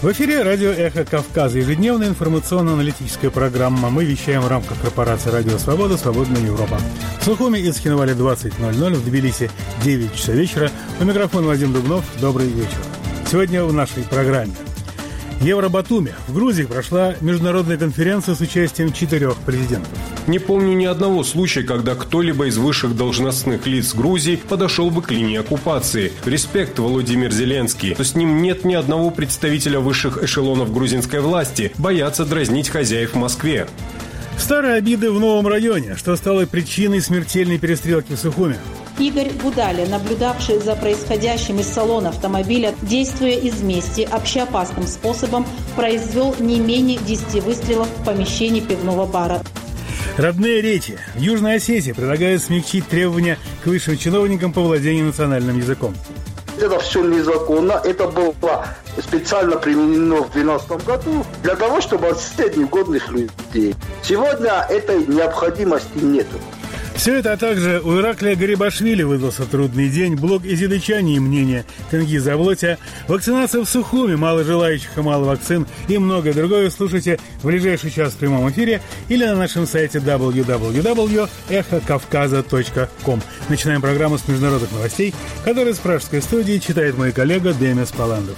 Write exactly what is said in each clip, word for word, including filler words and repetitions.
В эфире радио «Эхо Кавказа», ежедневная информационно-аналитическая программа. Мы вещаем в рамках корпорации «Радио Свобода», «Свободная Европа». В Сухуми и Цхинвале двадцать ноль ноль, в Тбилиси девять часов вечера. У микрофона Вадим Дубнов. Добрый вечер. Сегодня в нашей программе. Евробатуми. В Грузии прошла международная конференция с участием четырех президентов. Не помню ни одного случая, когда кто-либо из высших должностных лиц Грузии подошел бы к линии оккупации. Респект, Володимир Зеленский. То с ним нет ни одного представителя высших эшелонов грузинской власти. Боятся дразнить хозяев в Москве. Старые обиды в новом районе, что стало причиной смертельной перестрелки в Сухуми. Игорь Гудаля, наблюдавший за происходящим из салона автомобиля, действуя из мести, общеопасным способом, произвел не менее десяти выстрелов в помещении пивного бара. Родные речи. В Южной Осетии предлагают смягчить требования к высшим чиновникам по владению национальным языком. Это все незаконно. Это было специально применено в две тысячи двенадцатом году для того, чтобы отсеять негодных людей. Сегодня этой необходимости нет. Все это, а также у Ираклия Гарибашвили выдался трудный день, блог изидычане и мнения Тенгиза Авлотя, вакцинация в Сухуми, мало желающих и мало вакцин и многое другое слушайте в ближайший час в прямом эфире или на нашем сайте дабл ю дабл ю дабл ю точка эхо кавказа точка ком. Начинаем программу с международных новостей, которую с пражской студии читает мой коллега Демис Паландов.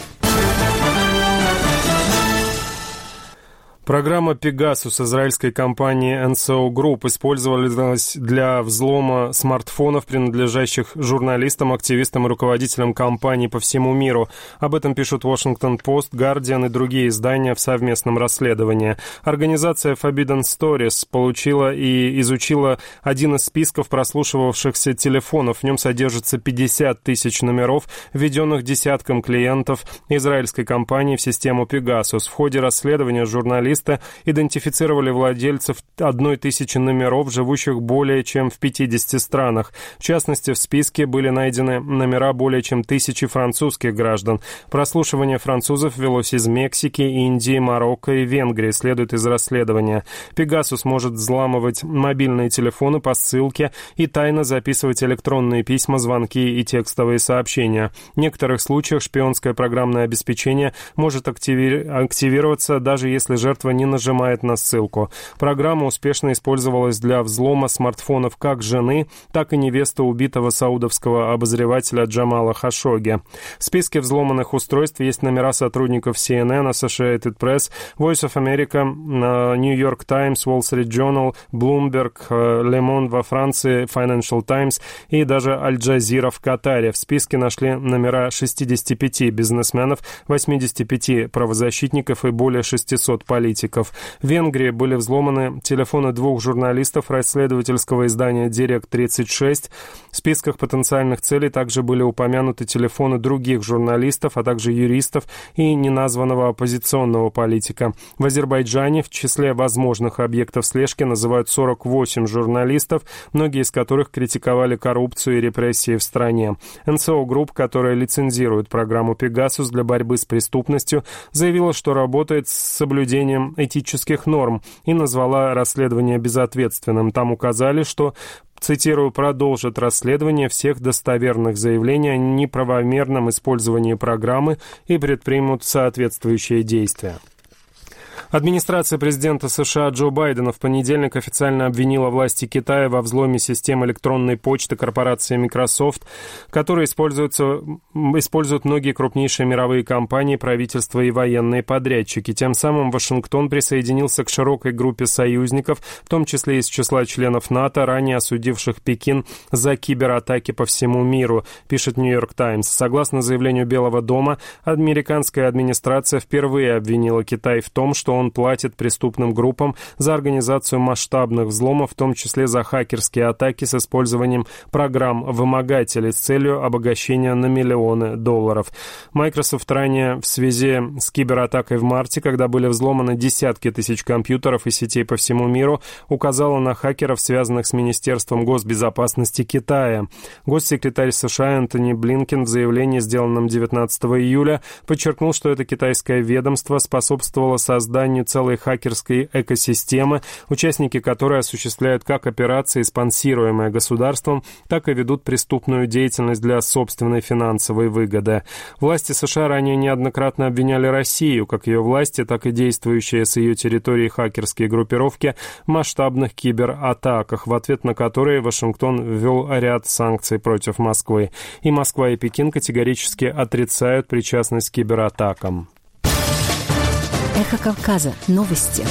Программа «Пегасус» израильской компании эн эс о Group использовалась для взлома смартфонов, принадлежащих журналистам, активистам и руководителям компаний по всему миру. Об этом пишут Washington Post, Guardian и другие издания в совместном расследовании. Организация Forbidden Stories получила и изучила один из списков прослушивавшихся телефонов. В нем содержится пятьдесят тысяч номеров, введенных десяткам клиентов израильской компании в систему «Пегасус». В ходе расследования журналисты идентифицировали владельцев одной тысячи номеров, живущих более чем в пятидесяти странах. В частности, в списке были найдены номера более чем тысячи французских граждан. Прослушивание французов велось из Мексики, Индии, Марокко и Венгрии, следует из расследования. Пегасус может взламывать мобильные телефоны по ссылке и тайно записывать электронные письма, звонки и текстовые сообщения. В некоторых случаях шпионское программное обеспечение может активи... активироваться, даже если жертва не нажимает на ссылку. Программа успешно использовалась для взлома смартфонов как жены, так и невесты убитого саудовского обозревателя Джамала Хашогги. В списке взломанных устройств есть номера сотрудников си эн эн, Associated Press, Voice of America, New York Times, Wall Street Journal, Bloomberg, Le Monde во Франции, Financial Times и даже Аль Джазира в Катаре. В списке нашли номера шестидесяти пяти бизнесменов, восьмидесяти пяти правозащитников и более шестисот политиков. В Венгрии были взломаны телефоны двух журналистов расследовательского издания «Директ тридцать шесть». В списках потенциальных целей также были упомянуты телефоны других журналистов, а также юристов и неназванного оппозиционного политика. В Азербайджане в числе возможных объектов слежки называют сорок восемь журналистов, многие из которых критиковали коррупцию и репрессии в стране. эн эс о Group, которая лицензирует программу «Пегасус» для борьбы с преступностью, заявила, что работает с соблюдением этических норм и назвала расследование безответственным. Там указали, что, цитирую, продолжит расследование всех достоверных заявлений о неправомерном использовании программы и предпримут соответствующие действия. Администрация президента США Джо Байдена в понедельник официально обвинила власти Китая во взломе систем электронной почты корпорации Microsoft, которые используются, используют многие крупнейшие мировые компании, правительства и военные подрядчики. Тем самым Вашингтон присоединился к широкой группе союзников, в том числе из числа членов НАТО, ранее осудивших Пекин за кибератаки по всему миру, пишет Нью-Йорк Таймс. Согласно заявлению Белого дома, американская администрация впервые обвинила Китай в том, что он платит преступным группам за организацию масштабных взломов, в том числе за хакерские атаки с использованием программ-вымогателей с целью обогащения на миллионы долларов. Microsoft ранее в связи с кибератакой в марте, когда были взломаны десятки тысяч компьютеров и сетей по всему миру, указала на хакеров, связанных с Министерством госбезопасности Китая. Госсекретарь США Энтони Блинкен в заявлении, сделанном девятнадцатого июля, подчеркнул, что это китайское ведомство способствовало созданию созданию целой хакерской экосистемы, участники которой осуществляют как операции, спонсируемые государством, так и ведут преступную деятельность для собственной финансовой выгоды. Власти США ранее неоднократно обвиняли Россию, как ее власти, так и действующие с ее территории хакерские группировки, в масштабных кибератаках, в ответ на которые Вашингтон ввел ряд санкций против Москвы. И Москва, и Пекин категорически отрицают причастность к кибератакам. Эхо Кавказа. Новости.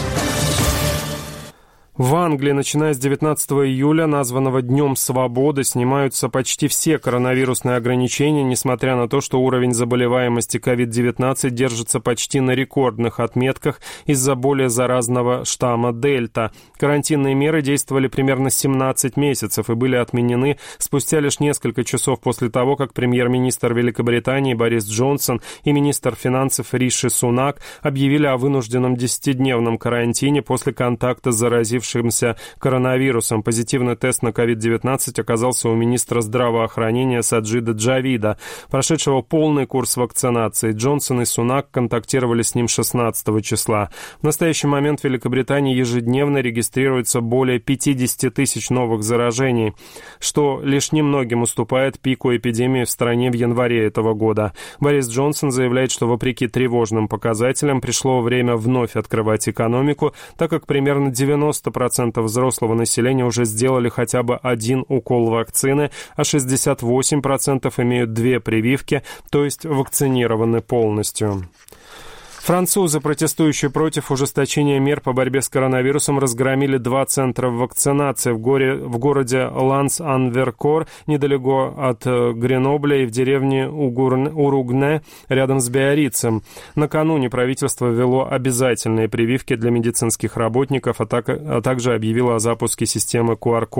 В Англии, начиная с девятнадцатого июля, названного Днем Свободы, снимаются почти все коронавирусные ограничения, несмотря на то, что уровень заболеваемости ковид девятнадцать держится почти на рекордных отметках из-за более заразного штамма Дельта. Карантинные меры действовали примерно семнадцать месяцев и были отменены спустя лишь несколько часов после того, как премьер-министр Великобритании Борис Джонсон и министр финансов Риши Сунак объявили о вынужденном десятидневном карантине после контакта с заразившимся коронавирусом. Позитивный тест на ковид девятнадцать оказался у министра здравоохранения Саджида Джавида, прошедшего полный курс вакцинации. Джонсон и Сунак контактировали с ним шестнадцатого числа. В настоящий момент в Великобритании ежедневно регистрируется более пятьдесят тысяч новых заражений, что лишь немногим уступает пику эпидемии в стране в январе этого года. Борис Джонсон заявляет, что вопреки тревожным показателям пришло время вновь открывать экономику, так как примерно девяносто процентов взрослого населения уже сделали хотя бы один укол вакцины, а шестьдесят восемь процентов имеют две прививки, то есть вакцинированы полностью. Французы, протестующие против ужесточения мер по борьбе с коронавирусом, разгромили два центра вакцинации в, горе, в городе Ланс-ан-Веркор, недалеко от Гренобля, и в деревне Уругне, рядом с Биаррицем. Накануне правительство ввело обязательные прививки для медицинских работников, а, так, а также объявило о запуске системы ку ар-код